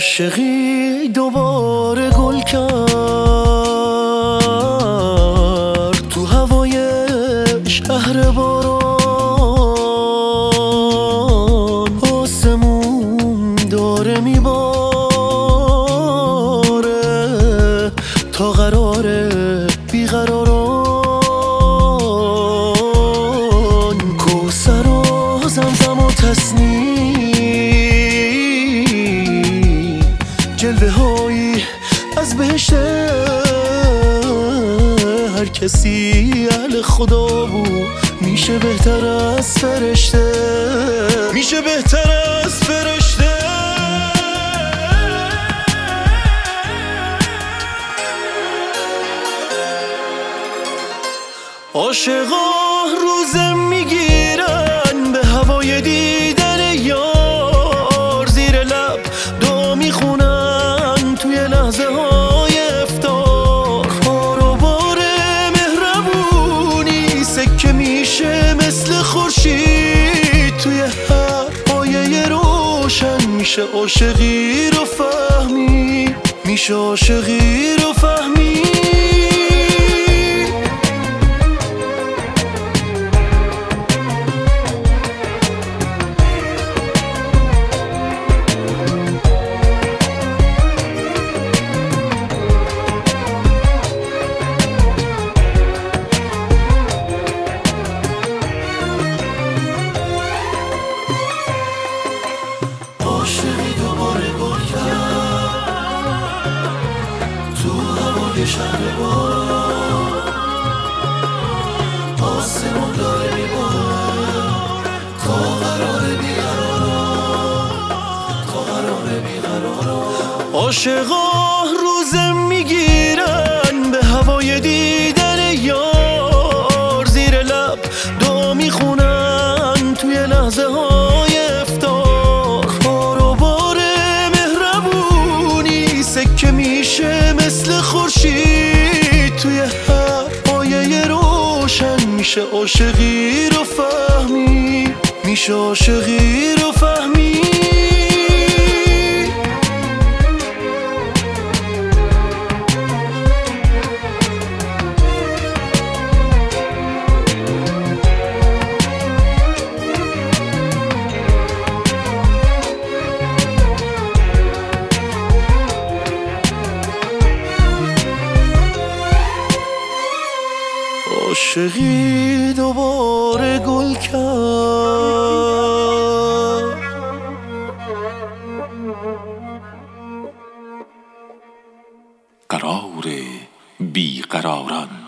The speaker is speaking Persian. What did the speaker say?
عاشقی دوباره گل کرد تو هوای شهر باران، آسمون داره میباره تا قراره بیقراران. کوثر و زمزم و تسنیم، جلوه هایی از بهشت، هر کسی اهل خدا بود میشه بهتر از فرشته، میشه بهتر از فرشته. عاشقا روزه میگیرن به هوای دیدن یار، زیر لب دعا میخونن توی لحظه های افتار. کار و بار مهربونی سکه میشه مثل خورشید، توی هر پایه روشن میشه عاشقی رو فهمی، میشه عاشقی رو فهمی. عاشقی دوباره گل کرد تو هوای شهر باران، آسمون داره میباره تا قراره بیقراران، تا قراره بیقراران. عاشقا روزه میگیرن به هوای دیدن یار، زیر لب دعا میخونن توی لحظه های افتار. کار و بار مهربونی سکه میشه مثل خورشید، توی هر پایه روشن میشه عاشقی رو فهمی، میشه عاشقی رو فهمی. عاشقی دوباره گل کرد. قرار بیقراران.